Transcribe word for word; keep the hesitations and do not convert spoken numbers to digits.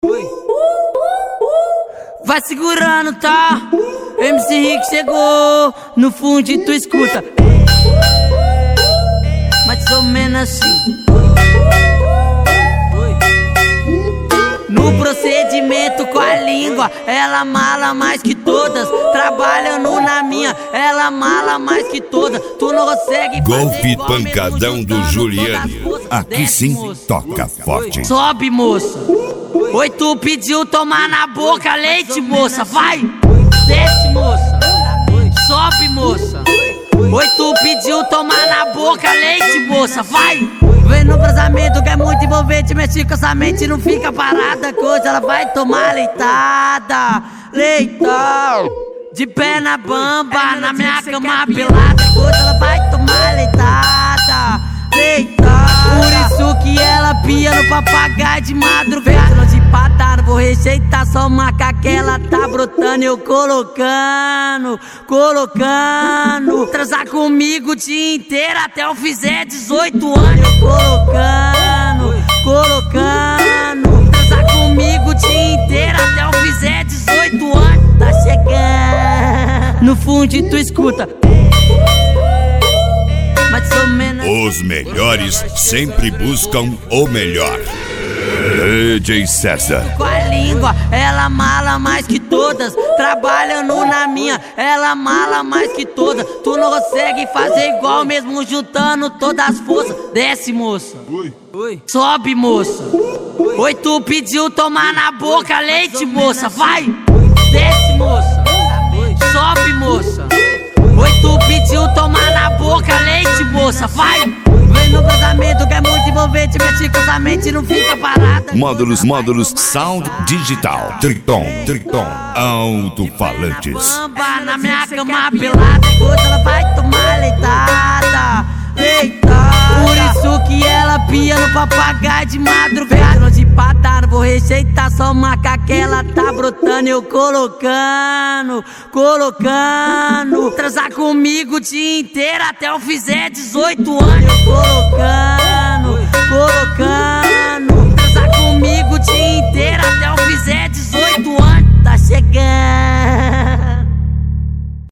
Vai segurando, tá? M C Rick chegou, no fundo tu escuta. Mais ou menos assim. No procedimento com a língua, ela mala mais que todas. Trabalhando na minha, ela mala mais que todas. Tu não consegue Golpe pancadão do Juliane. Aqui sim, toca forte. Sobe, moça. Oi, tu pediu tomar na boca leite, moça. Vai, desce, moça. Sobe, moça. Oi, tu pediu tomar na boca leite, moça. Vai. Vem no casamento que é muito envolvente. Mexe com essa mente, não fica parada. Coisa, ela vai tomar leitada. Leitão. De pé na bamba, na minha cama pelada. Coisa, ela vai tomar leitada. Leitada. Por isso que ela pia no papagaio de madrugada. Não de patar, não vou rejeitar. Só marcar que ela tá brotando. Eu colocando, colocando. Transar comigo o dia inteiro até eu fizer dezoito anos. Eu colocando, colocando. Transar comigo o dia inteiro até eu fizer dezoito anos. Tá chegando. No fundo tu escuta. Os melhores sempre buscam o melhor. D J César. Com a língua, ela mala mais que todas. Trabalhando na minha, ela mala mais que todas. Tu não consegue fazer igual mesmo juntando todas as forças. Desce, moça. Oi. Oi. Sobe, moça. Oi. Oi, tu pediu tomar na boca leite, moça. Vai. Desce, moça. Oi. Sobe, moça. Oi, tu pediu tomar na boca leite, moça. Vai. Vem no casamento que é muito envolvente. Mexe com essa mente, não fica parada. Módulos, módulos, sound digital. Triton, Triton, alto-falantes. Bamba na minha cama pelada. Coisa, ela vai tomar leitada. Leitada. Por isso que ela pia no papagaio de madrugada. Não de patar, não vou rejeitar. Só marcar que ela tá brotando. Eu colocando, colocando. Transar comigo o dia inteiro até eu fizer dezoito anos. Eu colocando.